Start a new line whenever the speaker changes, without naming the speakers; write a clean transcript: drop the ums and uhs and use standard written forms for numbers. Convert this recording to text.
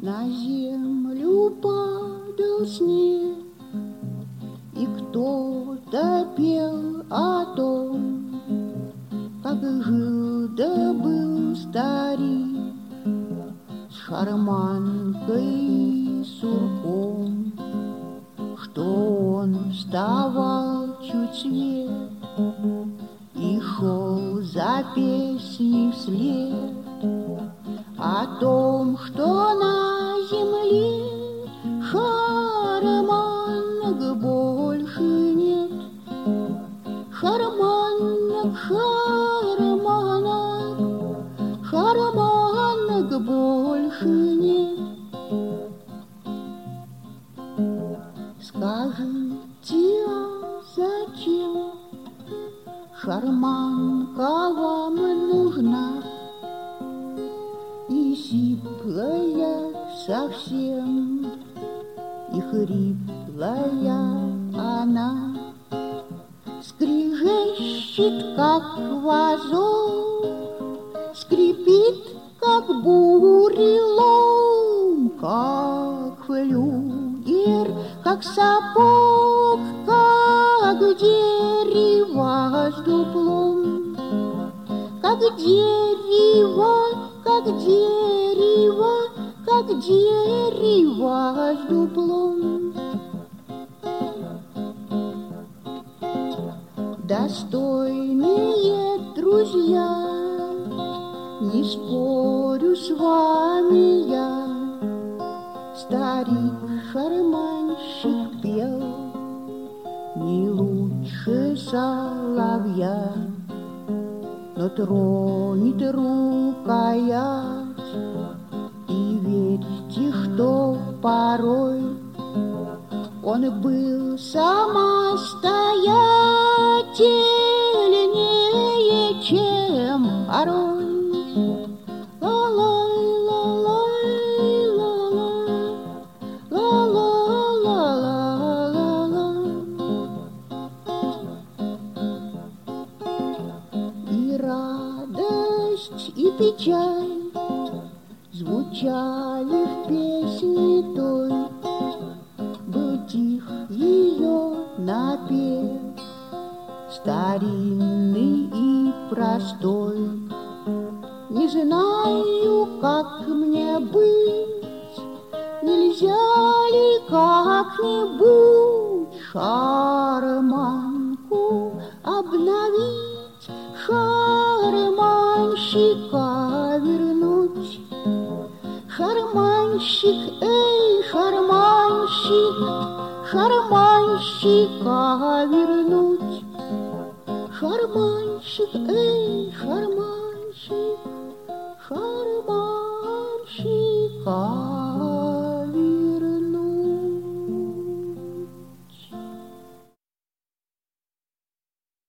На землю падал снег, и кто-то пел о том, как жил да был старик с шарманкой и сурком, что он вставал чуть свет и шел за песней вслед о том, что на земле шарманок больше нет. Шарманок, шарманок, шарманок больше нет. Скажите, а зачем шарманка вам нужна? И сиплая совсем, и хриплая она, скрежещет, как вазок, скрипит, как бурелом, как флюгер, как сапог, как дерево с дуплом, как дерево, как дерево, как дерево с дуплом. Достойные друзья, не спорю с вами я, старик-шарманщик пел не лучше соловья, но тронет рукоять, и верьте, что порой он был самостоятельнее, чем порой. Ла-лай, ла-лай, ла-лай, ла-ла-ла-ла-ла-ла. И радость, и печаль звучали в песне той. Был тих ее напев, старинный и простой. Не знаю, как мне быть, нельзя ли как-нибудь шарманку обновить, шарманщика вернуть. Шарманщик, эй, шарманщик, шарманщика вернуть. Шарманщик, эй, шарманщик, шарманщика